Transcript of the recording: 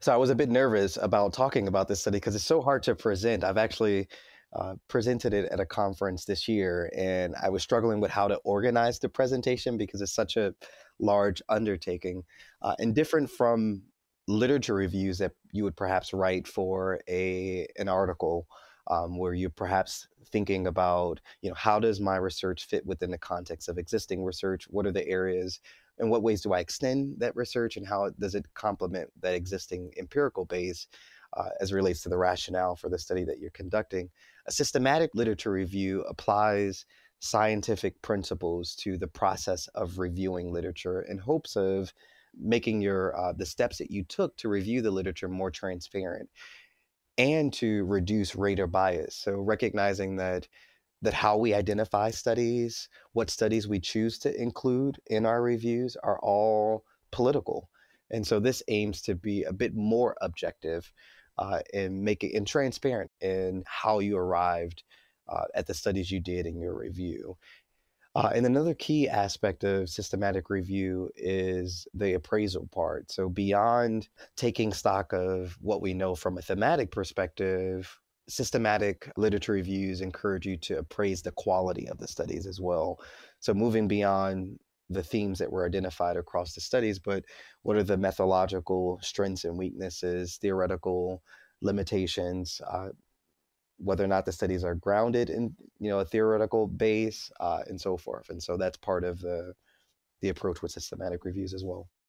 So I was a bit nervous about talking about this study because it's so hard to present. I've actually presented it at a conference this year, and I was struggling with how to organize the presentation because it's such a large undertaking, and different from literature reviews that you would perhaps write for a an article, where you're perhaps thinking about, how does my research fit within the context of existing research? What are the areas in what ways do I extend that research and how does it complement that existing empirical base as it relates to the rationale for the study that you're conducting? A systematic literature review applies scientific principles to the process of reviewing literature in hopes of making your the steps that you took to review the literature more transparent and to reduce rater bias. So recognizing that how we identify studies, what studies we choose to include in our reviews are all political. And so this aims to be a bit more objective and make it and transparent in how you arrived at the studies you did in your review. And another key aspect of systematic review is the appraisal part. So, beyond taking stock of what we know from a thematic perspective, systematic literature reviews encourage you to appraise the quality of the studies as well. So, moving beyond the themes that were identified across the studies, but what are the methodological strengths and weaknesses, theoretical limitations, whether or not the studies are grounded in a theoretical base and so forth. And so that's part of the approach with systematic reviews as well.